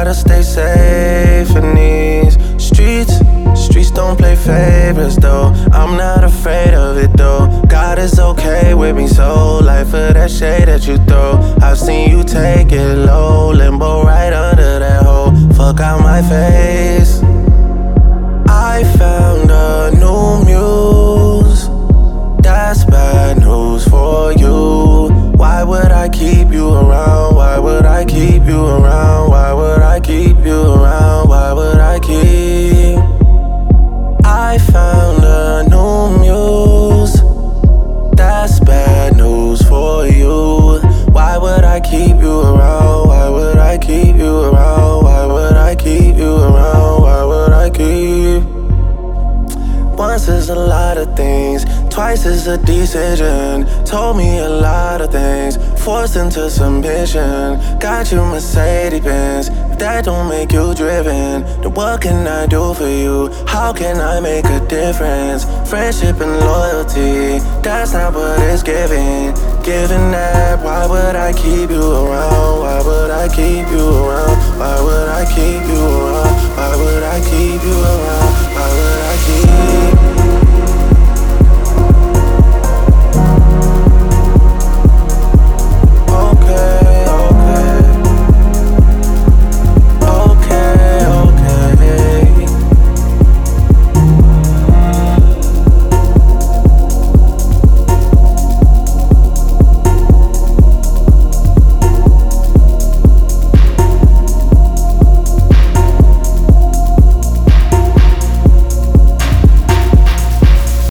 gotta stay safe in these streets. Streets don't play favorites though. I'm not afraid of it though. God is okay with me, so life for that shade that you throw. I've seen you take it low, limbo right under that hole. Fuck out my face. I found a new muse. That's bad news for you. Why would I keep you around? Why would I keep you around? Why would I keep you around? Why would I keep? I found a new muse. That's bad news for you. Why would I keep you around? Why would I keep you around? Why would I keep you around? Why would I keep? Once is a lot of things, twice is a decision. Told me a lot of things, forced into submission. Got you Mercedes-Benz, if that don't make you driven, then what can I do for you? How can I make a difference? Friendship and loyalty, that's not what it's giving. Given that, why would I keep you around? Why would I keep you around? Why would I keep you around? Why would I keep you around? Why would I keep?